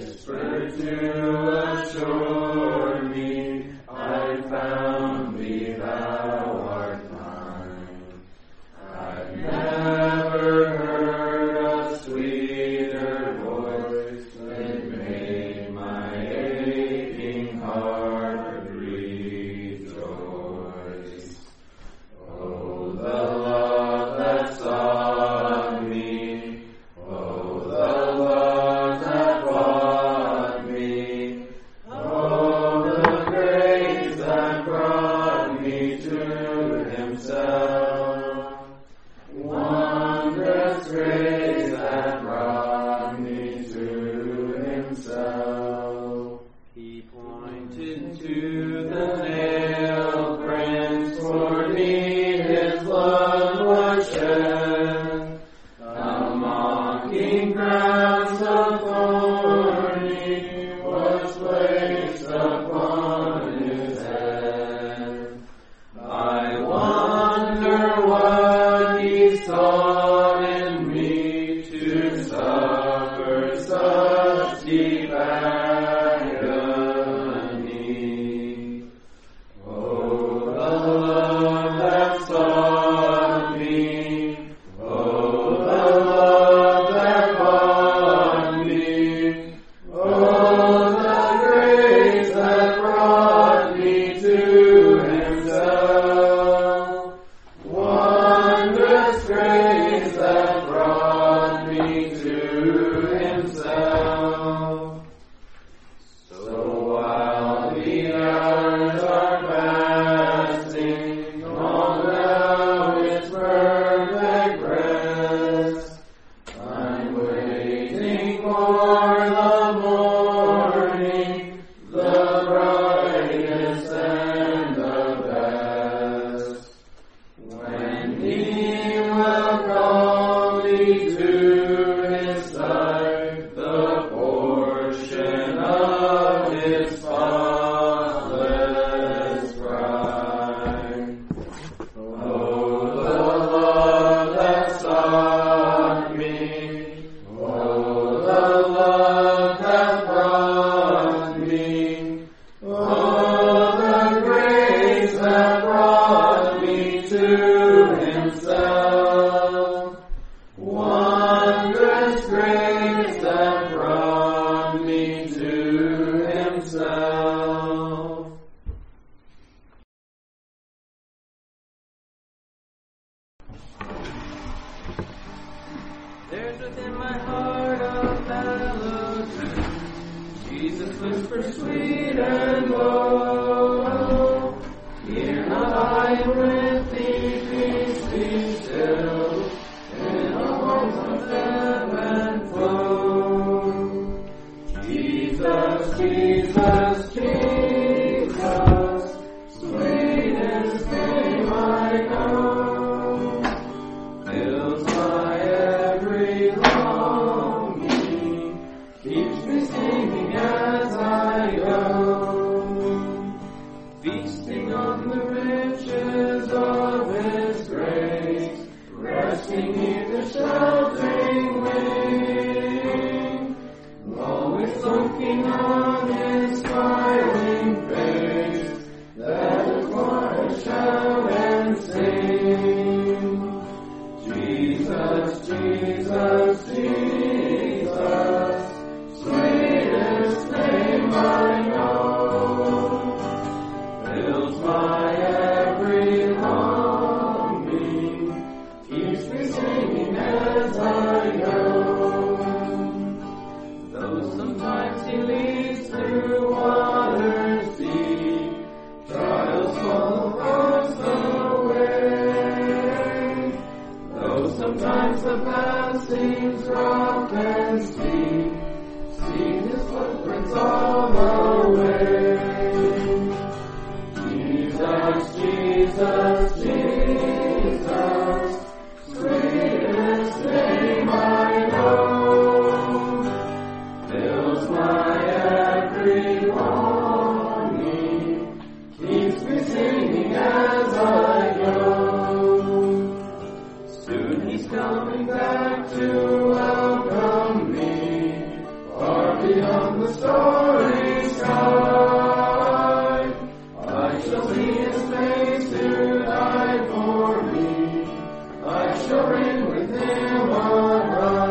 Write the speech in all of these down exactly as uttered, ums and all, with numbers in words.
Coming back to welcome me, for beyond the starry sky. I shall see his face to die for me. I shall reign with him on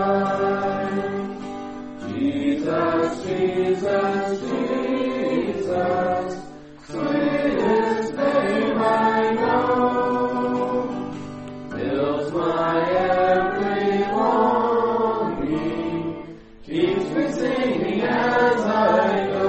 high. Jesus, Jesus, Jesus, sweetest name I know, fills my every longing, keeps me singing as I go.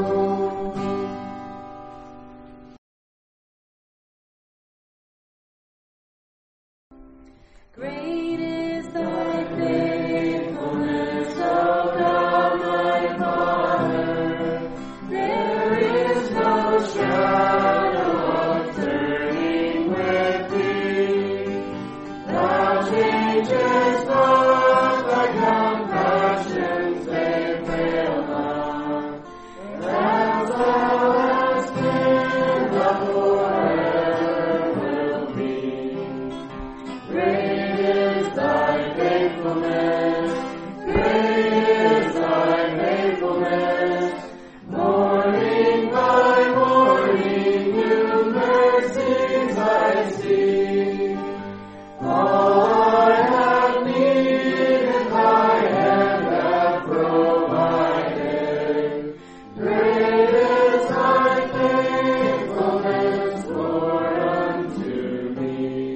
Great is thy faithfulness, O God, my Father. There is no shadow of turning with thee. Thou changest not, thy compassions they fail not. As thou hast been, thou forever will be. Great is thy faithfulness, great is thy faithfulness. Morning by morning, new mercies I see. All I have needed, thy hand hath provided. Great is thy faithfulness, Lord, unto me.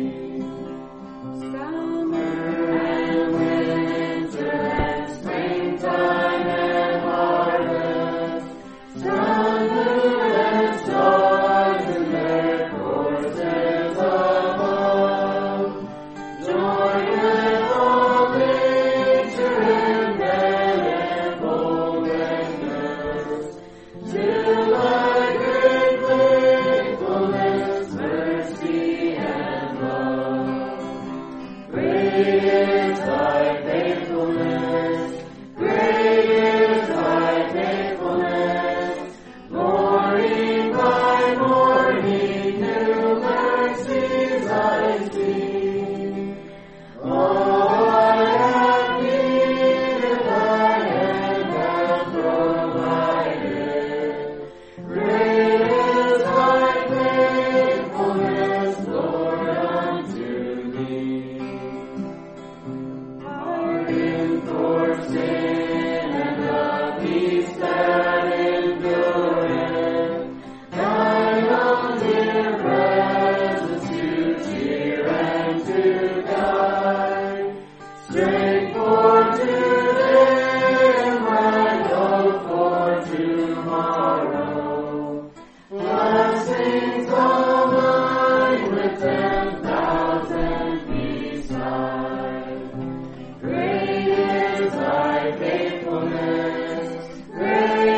Summer and winter and springtime and harvest, sun, moon, and stars in their courses above, join with all nature in manifold wonders, till thy great faithfulness, mercy, and love. Great is thy faithfulness, great is thy faithfulness. Morning by morning, new mercies I see. All I have needed, thy hand hath provided. Great is thy faithfulness, Lord, unto me. Pardon for sin and the peace that endureth, thine own dear presence to cheer and to guide. Strength for today and bright hope for tomorrow. Blessings all mine with ten thousand beside. Great is thy faithfulness, great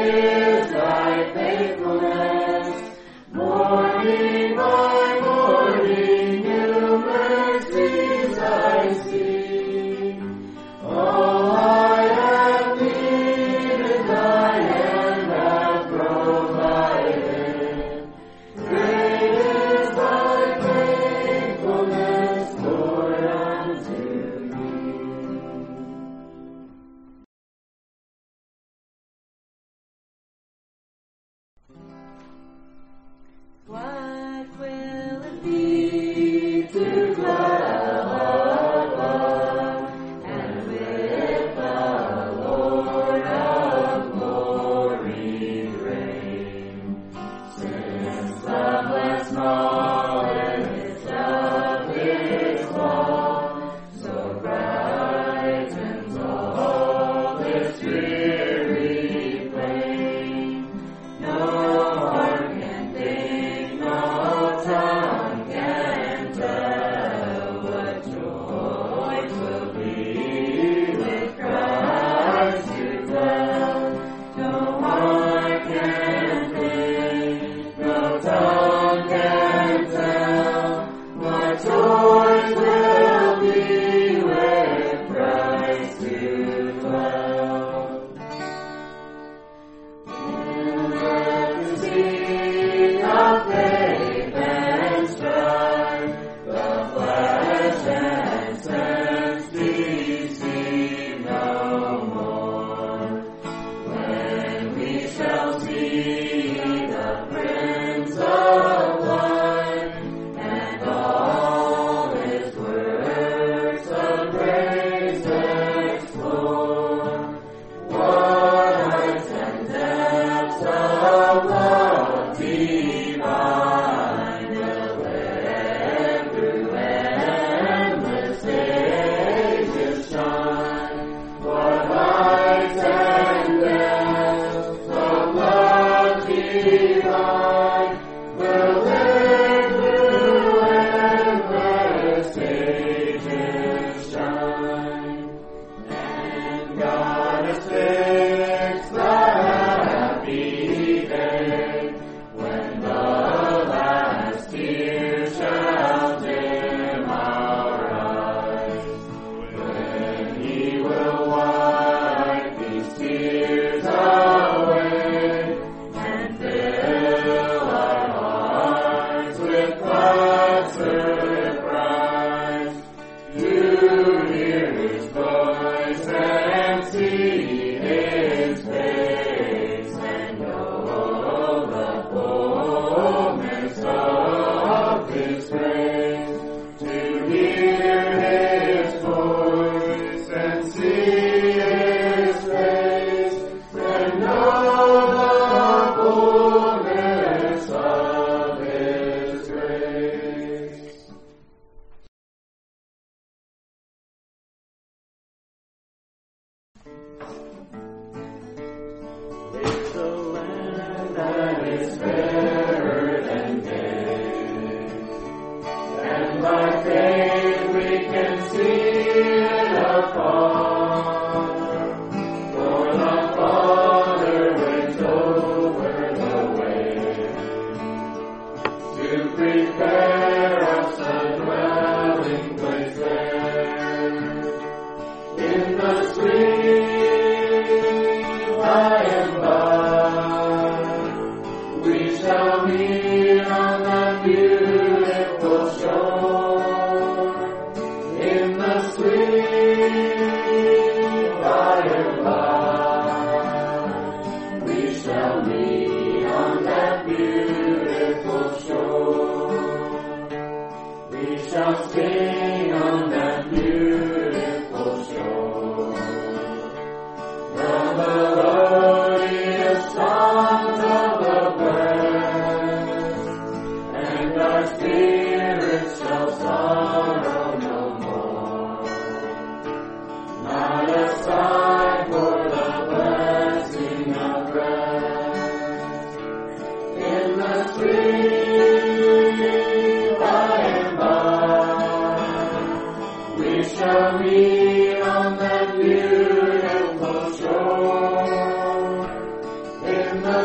the land that is fairer than day. And by faith we can see it afar, for the Father went over the way to prepare us a dwelling place there. In the sweet by and by we shall meet on that beautiful shore. In the sweet by and by we shall meet on that beautiful shore. We shall sing on that beautiful shore the melodious songs of the blessed, and our spirits shall sorrow no more. Not a sigh for the blessing of rest. In the sweet by and by we shall meet on that beautiful shore. In the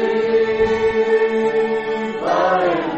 sweet by and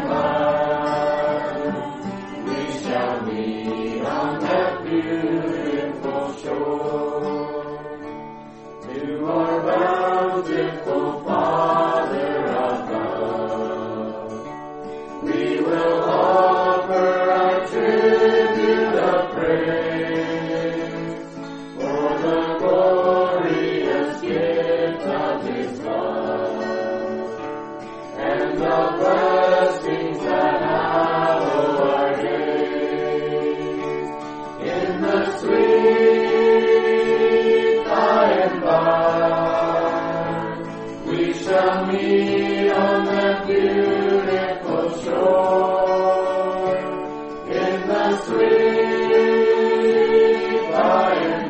by we shall meet on that beautiful shore. To our bountiful Father above we will offer our tribute of praise for the glorious gift of His love and the blessings that hallow our days. In the sweet by and by we shall meet on that beautiful shore. In the sweet by and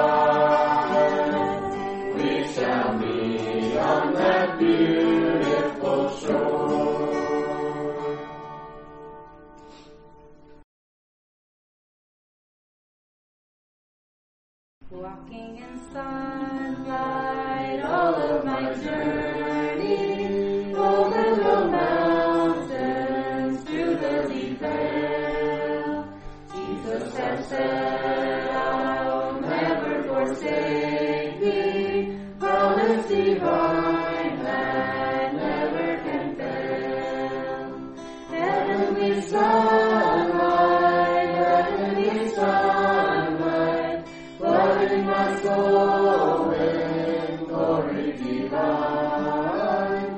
by we shall meet on that beautiful shore. Walking in sunlight all of my journey, over the mountains, through the deep vale. Jesus has said, I'll never forsake thee, promise divine that never can fail. Heavenly sunlight, heavenly sunlight, flooding my soul with glory divine.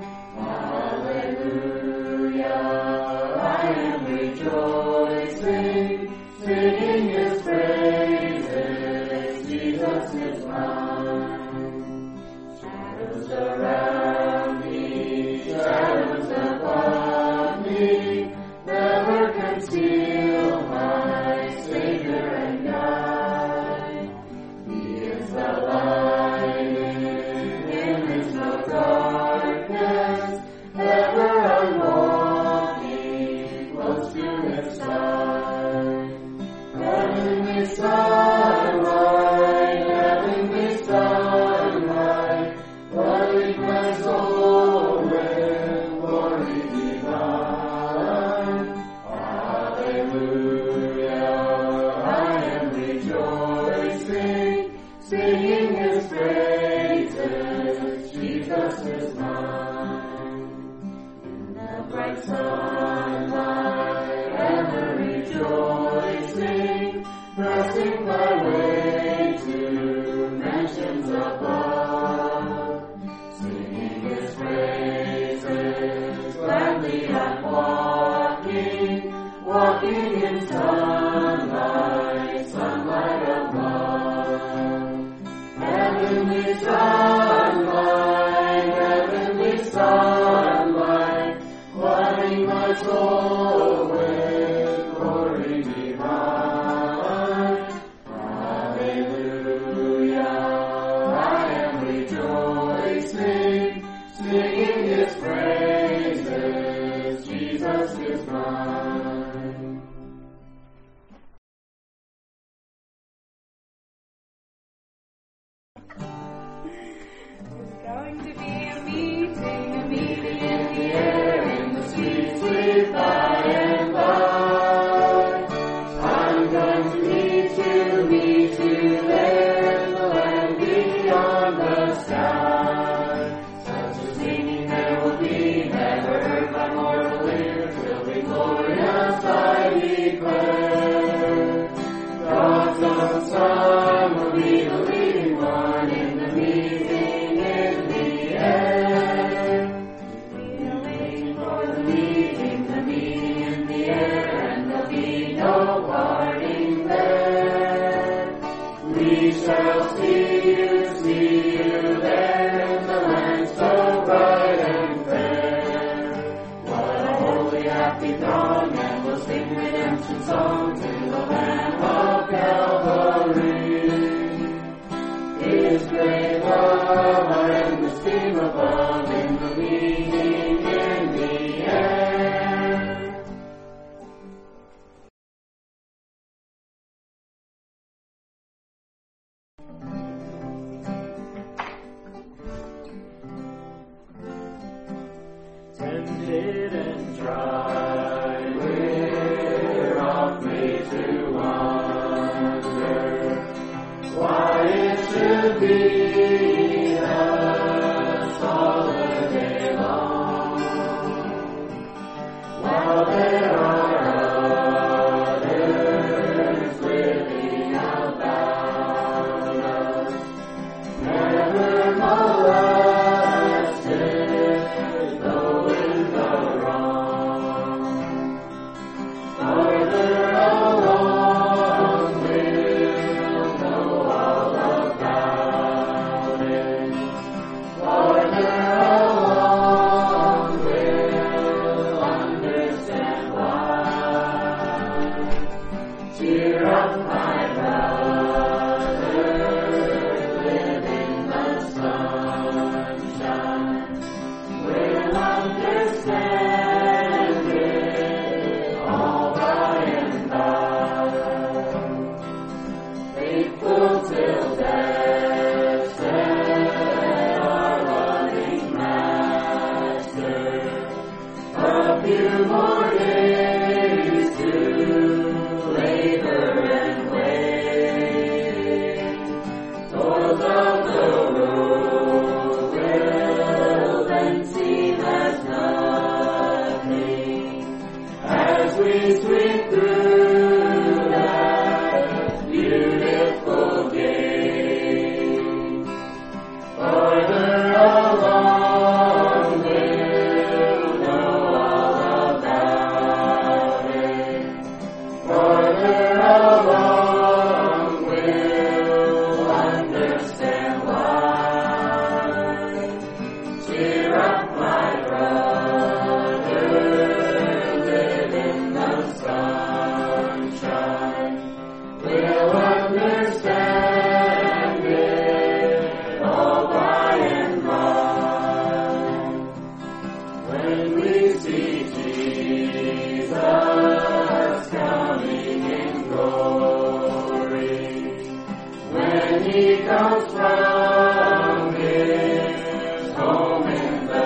Hallelujah, I am rejoicing, singing His praises, Jesus is mine. Shadows around me, shadows above me, never conceal my Savior and guide. He is the light, in Him is no darkness, ever I'm walking close to His side. Heavenly sunlight, heavenly sunlight, flooding my soul with glory divine. Hallelujah, I am rejoicing, singing His praises, Jesus is mine. In the bright sunlight, ever rejoicing, pressing my way to mansions above, singing His praises, gladly I'm walking, walking in sunlight, sunlight of love. Heavenly sunlight, heavenly sunlight, flooding my soul with glory divine. Hallelujah, I am rejoicing, singing His praises, Jesus is mine. There's going to be a meeting, a meeting in the air, in the sweet, sweet by and by. I'm going to meet you, meet you there, in the land beyond the sky. Such a singing there will be, never heard by mortal ear, will be glorious, I declare. God's own Son will be the leading one in the meeting in the air. We are waiting for the meeting, the meeting in the air, and there'll be no parting there. We shall see you, see you there, in the land so bright and fair. What a holy, happy dawn, and we'll sing redemption song to the Lamb of Calvary. His great love, our endless theme above, in the meeting in the air. Tempted and tried, we're oft made to wonder why it should be us all the day long, while there are others living about us, never molested, though in the wrong, farther along we'll know all about it, farther along we'll understand why. Cheer up, my brothers, live in the sunshine. We'll understand it all by and by. Faithful till death, said our loving Master. A few more days to labor and wait. Toils of the road will then seem as nothing as we sweep through that beautiful gate. Farther along we'll know all about it. Farther along we'll understand why. Cheer up, my brother, live in the sunshine. We'll understand it all by and by. When we see Jesus coming in glory, when He comes from His home in the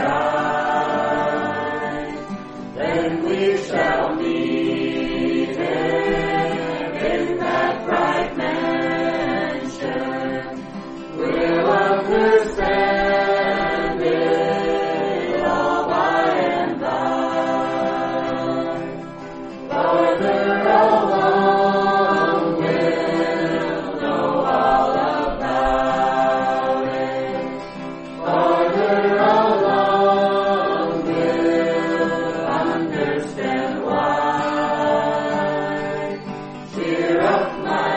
sky, then we shall meet Him in that bright mansion. We'll understand it all by and by. Farther along we'll know all about it. Farther along we'll understand why. Cheer up, my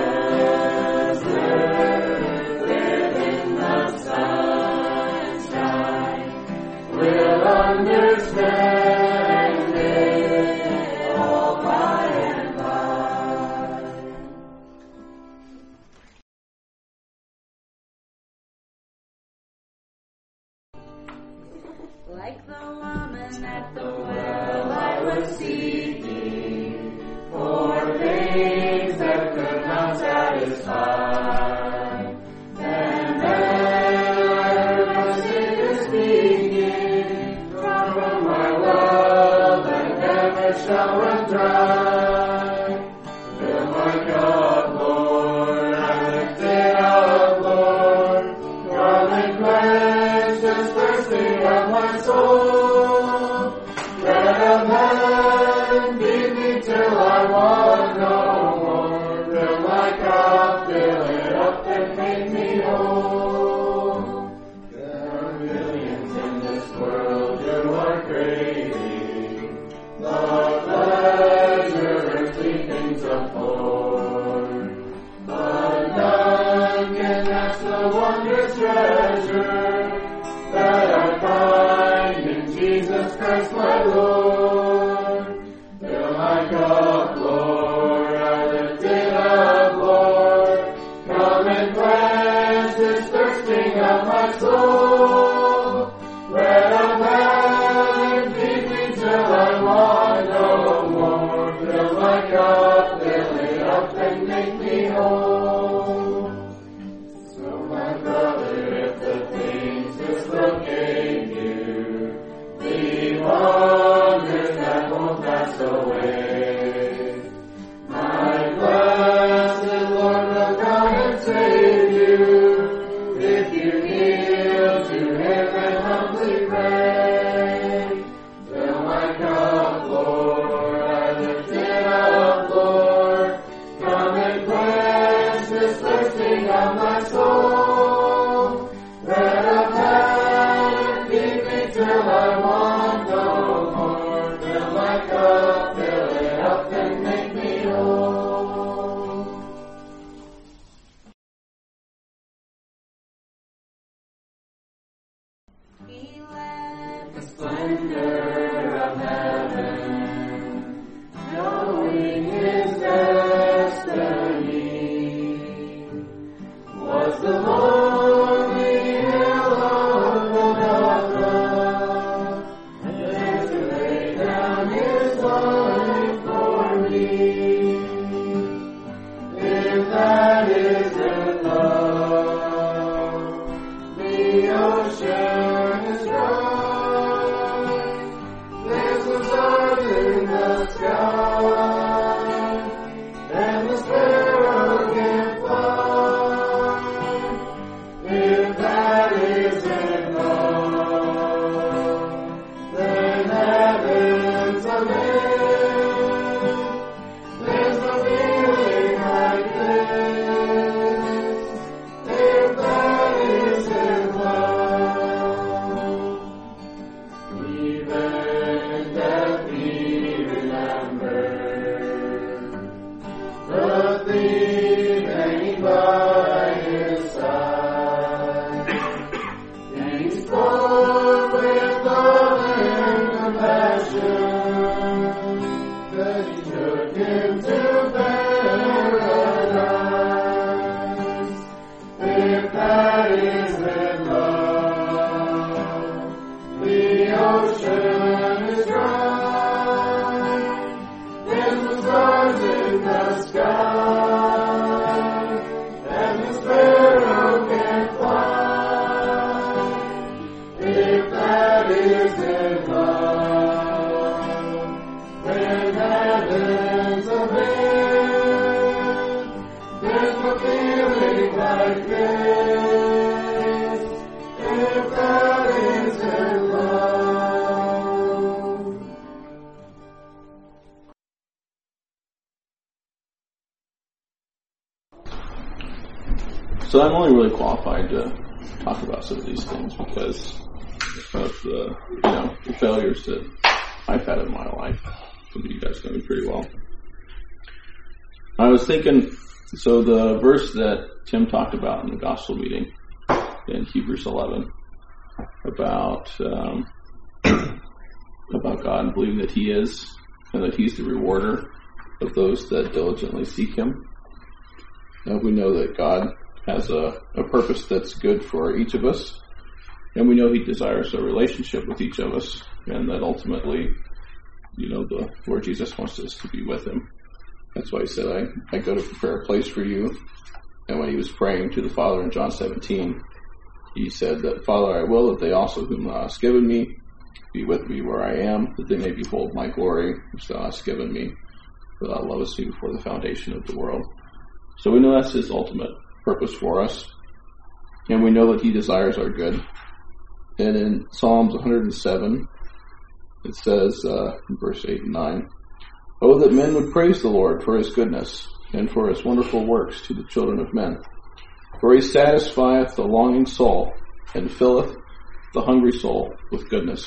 brothers, live in the sunshine. We'll understand it all by and by. Like the woman at the well, I was seeking for things that could not satisfy. And then I heard my Savior speaking, draw from my well that never shall run dry. Fill my cup, Lord, I lift it up, Lord. Come and quench this thirsting of my soul. Bread of heaven, feed me till I want no more. Fill my cup, fill it up and make me whole. There are millions in this world who are craving the pleasure earthly things afford, but none can match the wondrous treasure that I find in Jesus Christ my Lord. Fill my cup, Lord, I lift it up, Lord. Come and quench this thirsting of my soul. Bread of heaven, feed me till I want no more. Fill my cup, fill it up and make me whole. So my brother, if the things this world gave you, leave wonders that won't pass away. My blessed Lord will come and save you, if you kneel to Him and humbly pray. Fill my cup, Lord, I lift it up, Lord. Come and quench this thirsting of my soul. Bread of heaven, feed me till I want no more. Fill my cup, fill it up and make me whole. He left the splendor of heaven, knowing his destiny was the lonely hill of Golgotha, and there to lay down his life for me. If that isn't love, the ocean is dry. There's no stars in the sky, and the sparrow can fly. If that isn't love, then heaven's a land. There's no feeling like this, if that isn't love. Even death we remember, the thief hanging by his side, and he spoke with love and compassion, that he took him to paradise. If that isn't love, the ocean is dry. There's no stars in the sky, and the sparrow can fly. If that isn't love, then heaven's a bed. There's no feeling like this, if that isn't love. So I'm only really qualified to talk about some of these things because of the, you know, the failures that I've had in my life. Some of you guys know me pretty well. I was thinking, so the verse that Tim talked about in the gospel meeting in Hebrews eleven about um, about God and believing that He is, and that He's the rewarder of those that diligently seek Him. Now we know that God has a, a purpose that's good for each of us, And we know he desires a relationship with each of us, and that ultimately, you know, the Lord Jesus wants us to be with him. That's why he said, I, I go to prepare a place for you. And when he was praying to the Father in John seventeen, he said that, Father, I will that they also whom thou hast given me be with me where I am, that they may behold my glory, which thou hast given me, for thou lovest me before the foundation of the world. So we know that's his ultimate purpose for us. And we know that he desires our good. And in Psalms one hundred seven, it says, uh, in verse eight and nine, Oh, that men would praise the Lord for his goodness, and for his wonderful works to the children of men. For he satisfieth the longing soul, and filleth the hungry soul with goodness.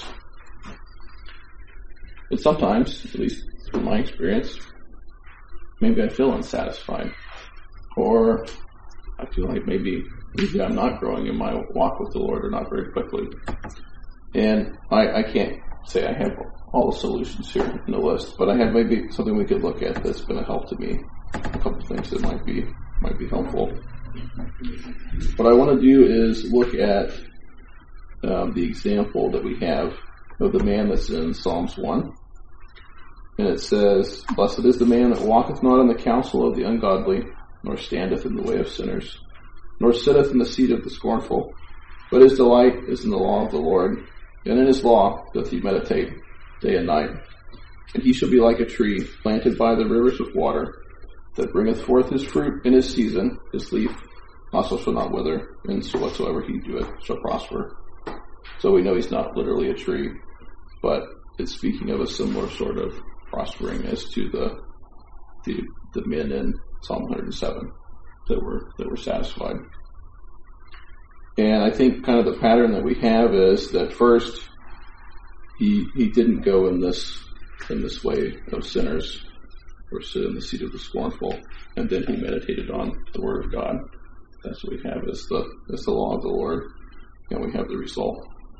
And sometimes, at least from my experience, maybe I feel unsatisfied. Or I feel like maybe, maybe I'm not growing in my walk with the Lord, or not very quickly. And I, I can't say I have all the solutions here in the list, but I have maybe something we could look at that's been a help to me. A couple of things that might be might be helpful. What I want to do is look at um, the example that we have of the man that's in Psalms one. And it says, Blessed is the man that walketh not in the counsel of the ungodly, nor standeth in the way of sinners, nor sitteth in the seat of the scornful. But his delight is in the law of the Lord, and in his law doth he meditate day and night. And he shall be like a tree planted by the rivers of water, that bringeth forth his fruit in his season, his leaf also shall not wither, and so whatsoever he doeth shall prosper. So we know he's not literally a tree, but it's speaking of a similar sort of prospering as to the the, the men in Psalm one hundred seven that were that were satisfied. And I think kind of the pattern that we have is that first he he didn't go in this in this way of sinners, or sit in the seat of the scornful, and then he meditated on the word of God. That's what we have as the as the law of the Lord, and we have the result.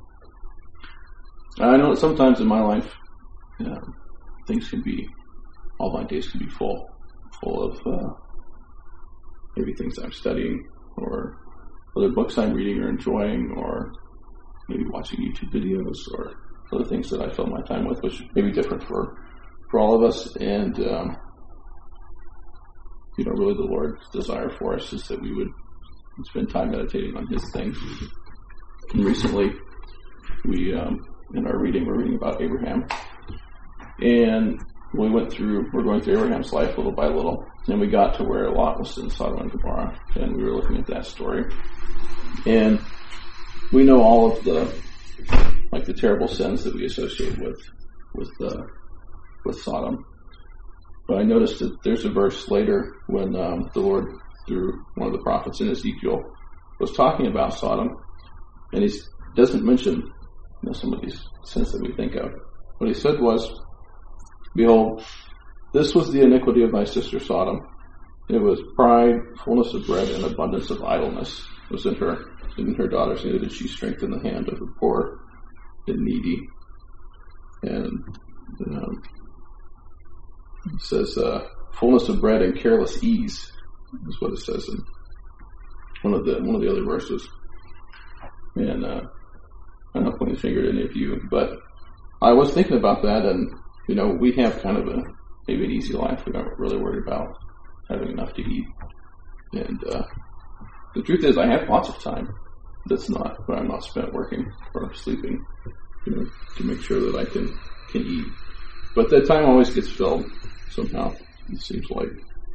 I know that sometimes in my life, you know, things can be, all my days can be full, full of uh, maybe things I'm studying, or other books I'm reading or enjoying, or maybe watching YouTube videos, or other things that I fill my time with, which may be different for for all of us. And um, you know, really, the Lord's desire for us is that we would spend time meditating on His things. And recently, we um, in our reading, we're reading about Abraham, and we went through, we're going through Abraham's life little by little, and we got to where Lot was in Sodom and Gomorrah, and we were looking at that story. And we know all of the, like the terrible sins that we associate with, with, uh, with Sodom. But I noticed that there's a verse later when um, the Lord, through one of the prophets in Ezekiel, was talking about Sodom, and he doesn't mention, you know, some of these sins that we think of. What he said was, Behold, this was the iniquity of thy sister Sodom. It was pride, fullness of bread, and abundance of idleness was in her. In her daughters, neither did she strengthen the hand of the poor and needy. And um, it says, uh, fullness of bread and careless ease is what it says in one of the one of the other verses. And uh, I'm not pointing the finger at any of you, but I was thinking about that, and you know, we have kind of a maybe an easy life. We're not really worried about having enough to eat. And uh, the truth is, I have lots of time that's not, but I'm not spent working or sleeping, you know, to make sure that I can can eat. But that time always gets filled somehow, it seems like.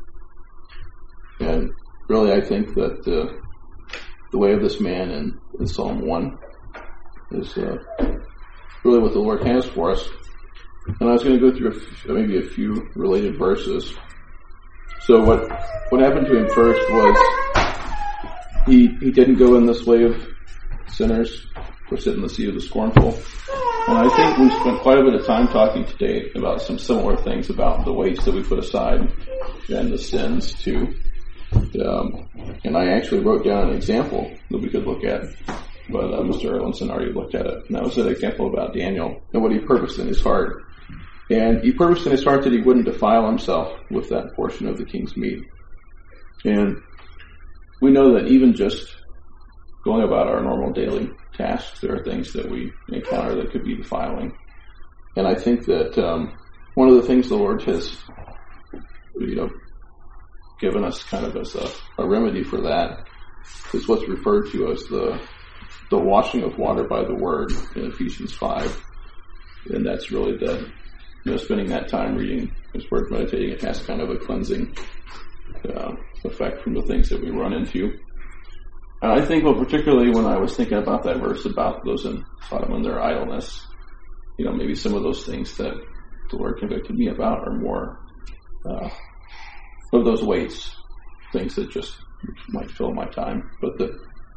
And really, I think that uh, the way of this man in, in Psalm one is uh, really what the Lord has for us. And I was going to go through a f- maybe a few related verses. So what what happened to him first was he he didn't go in this way of sinners, or sit in the seat of the scornful. And I think we spent quite a bit of time talking today about some similar things about the weights that we put aside and the sins too. Um, and I actually wrote down an example that we could look at, but uh, Mister Erlinson already looked at it. And that was an example about Daniel and what he purposed in his heart. And he purposed in his heart that he wouldn't defile himself with that portion of the king's meat. And we know that even just going about our normal daily tasks, there are things that we encounter that could be defiling. And I think that um, one of the things the Lord has, you know, given us kind of as a, a remedy for that is what's referred to as the the washing of water by the Word in Ephesians five. And that's really the, you know, spending that time reading His Word, meditating, it has kind of a cleansing uh, effect from the things that we run into. And I think, well, particularly when I was thinking about that verse about those in Sodom and their idleness, you know, maybe some of those things that the Lord convicted me about are more uh, of those weights, things that just might fill my time, but that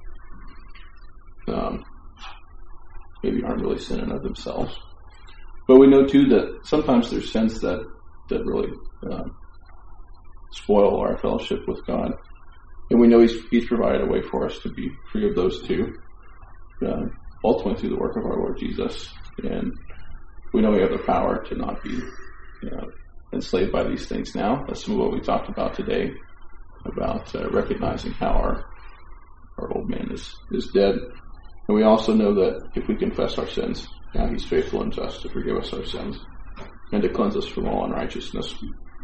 um, maybe aren't really sin in of themselves. But we know too that sometimes there's sins that that really um, spoil our fellowship with God. And we know He's, he's provided a way for us to be free of those too, uh, ultimately through the work of our Lord Jesus. And we know we have the power to not be uh, enslaved by these things now. That's some of what we talked about today, about uh, recognizing how our our old man is, is dead. And we also know that if we confess our sins, now He's faithful and just to forgive us our sins and to cleanse us from all unrighteousness.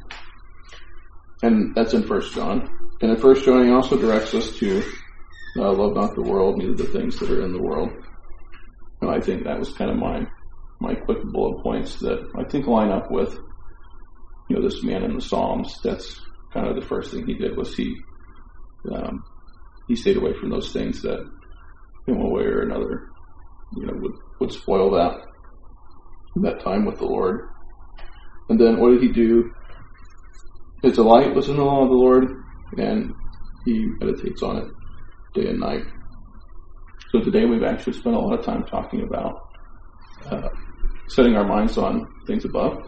And that's in First John. And in First John, He also directs us to uh, love not the world, neither the things that are in the world. And I think that was kind of my my quick bullet points that I think line up with, you know, this man in the Psalms. That's kind of the first thing he did was he um, he stayed away from those things that, in one way or another, you know, would would spoil that that time with the Lord. And then what did he do? His delight was in the law of the Lord, and he meditates on it day and night. So today we've actually spent a lot of time talking about uh, setting our minds on things above,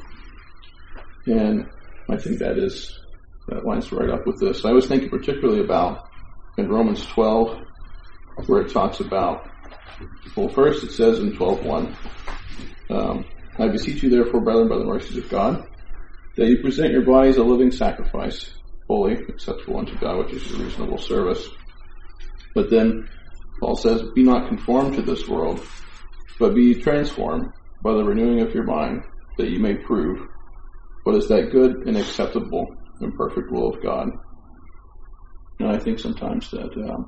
and I think that is that lines right up with this. I was thinking particularly about in Romans twelve, where it talks about, well, first it says in twelve one, um, I beseech you therefore, brethren, by the mercies of God, that you present your bodies a living sacrifice, holy, acceptable unto God, which is your reasonable service. But then Paul says, be not conformed to this world, but be transformed by the renewing of your mind, that you may prove what is that good and acceptable and perfect will of God. And I think sometimes that um,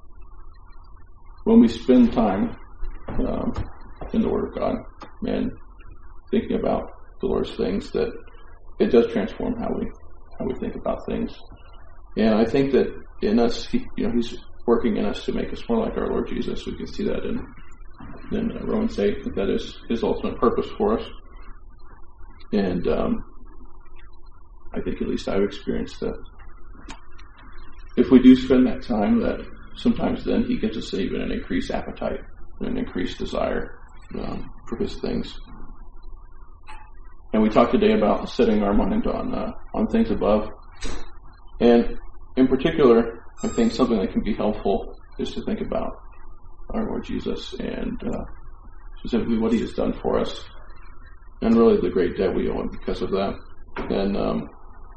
when we spend time um, in the Word of God and thinking about the Lord's things, that it does transform how we how we think about things. And I think that in us, he, you know, He's working in us to make us more like our Lord Jesus. We can see that in, in Romans eight, that that is His ultimate purpose for us. And um, I think at least I've experienced that if we do spend that time, that sometimes then He gives us even an increased appetite and an increased desire um, for His things. And we talked today about setting our mind on uh, on things above. And in particular, I think something that can be helpful is to think about our Lord Jesus and uh, specifically what He has done for us, and really the great debt we owe Him because of that. And um,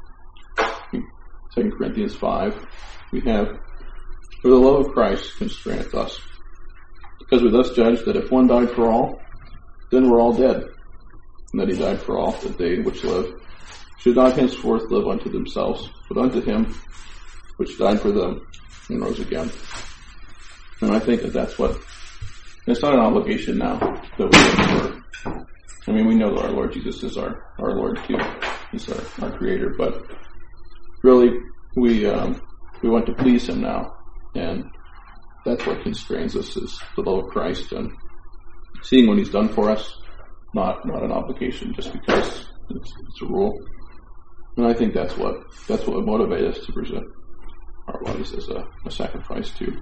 Second Corinthians five, we have, for the love of Christ constraineth us, because we thus judge that if one died for all, then we're all dead, and that He died for all, that they which live should not henceforth live unto themselves, but unto Him which died for them and rose again. And I think that that's what, it's not an obligation now that we live for. I mean, we know that our Lord Jesus is our, our Lord too. He's our, our Creator, but really, we um, we want to please Him now, and that's what constrains us, is the love of Christ and seeing what He's done for us, not not an obligation just because it's, it's a rule. And I think that's what that's what would motivate us to present our bodies as a, a sacrifice too.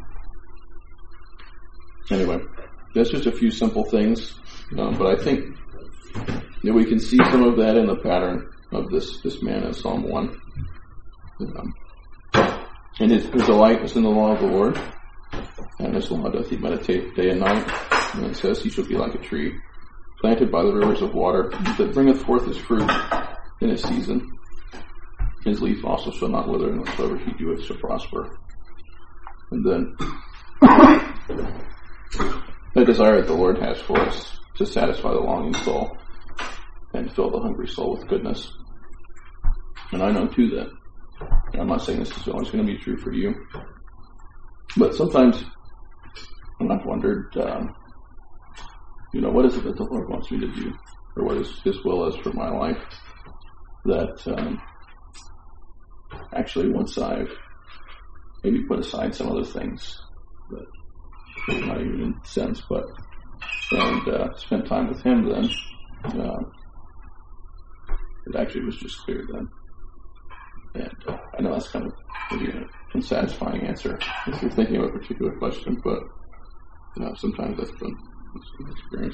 Anyway, that's just a few simple things, um, but I think that we can see some of that in the pattern of this this man in Psalm one. Um, and his, his delight is in the law of the Lord, and His law doth he meditate day and night. And it says, he shall be like a tree planted by the rivers of water, that bringeth forth his fruit in his season. His leaf also shall not wither, and whatsoever he doeth shall prosper. And then the desire that the Lord has for us to satisfy the longing soul and fill the hungry soul with goodness. And I know too that, and I'm not saying this is always going to be true for you, but sometimes I've wondered, um, you know, what is it that the Lord wants me to do, or what is His will is for my life? That um, actually, once I've maybe put aside some other things that are not even in sense, but and uh, spent time with Him, then uh, it actually was just clear then. And uh, I know that's kind of maybe an unsatisfying answer if you're thinking of a particular question, but you know, sometimes that's been an experience.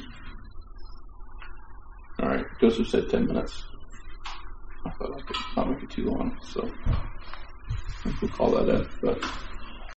All right, Joseph said ten minutes. I thought I could not make it too long, so I think we'll call that it. But